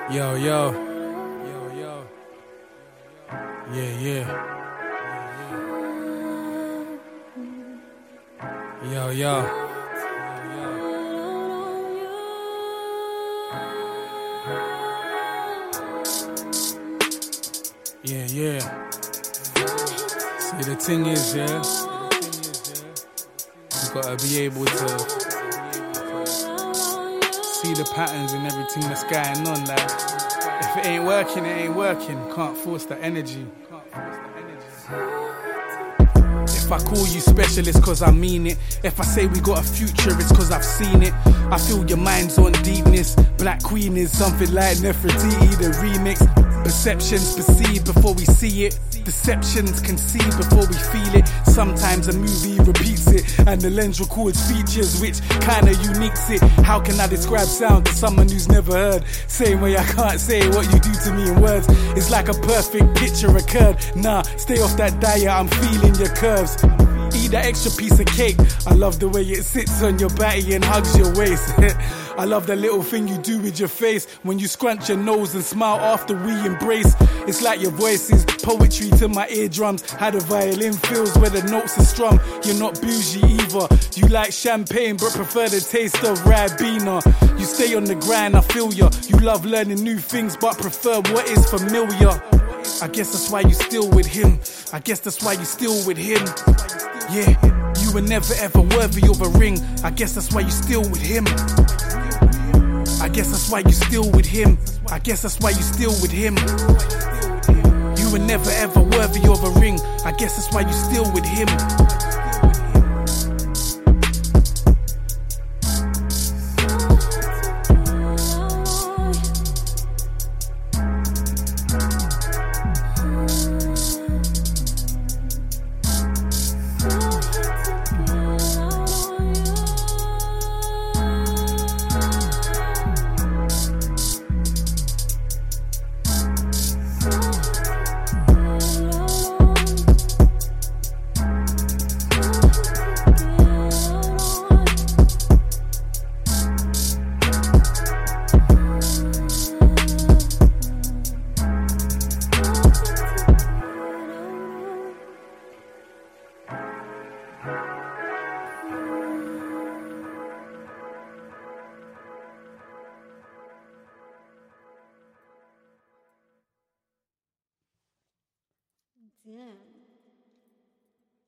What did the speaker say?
Yo, yo. Yo, yo. Yeah, yeah. Yo, yo. Yeah, yeah. See, the thing is, yeah, you gotta be able to see the patterns and everything that's going on. Like, if it ain't working, it ain't working. Can't force the energy. If I call you specialist cause I mean it. If I say we got a future, it's cause I've seen it. I feel your mind's on deepness. Black Queen is something like Nefertiti, the remix. Perceptions perceive before we see it. Deceptions conceive before we feel it. Sometimes a movie repeats it, and the lens records features which kinda uniques it. How can I describe sound to someone who's never heard? Same way I can't say what you do to me in words. It's like a perfect picture occurred. Nah, stay off that diet, I'm feeling your curves. Eat that extra piece of cake. I love the way it sits on your body and hugs your waist. I love the little thing you do with your face when you scrunch your nose and smile after we embrace. It's like your voice is poetry to my eardrums. How the violin feels where the notes are strung. You're not bougie either. You like champagne but prefer the taste of Ribena. You stay on the grind, I feel ya. You love learning new things but prefer what is familiar. I guess that's why you still with him. I guess that's why you still with him. Yeah, you were never ever worthy of a ring. I guess that's why you still with him. I guess that's why you still with him. I guess that's why you still with him. You were never ever worthy of a ring. I guess that's why you still with him.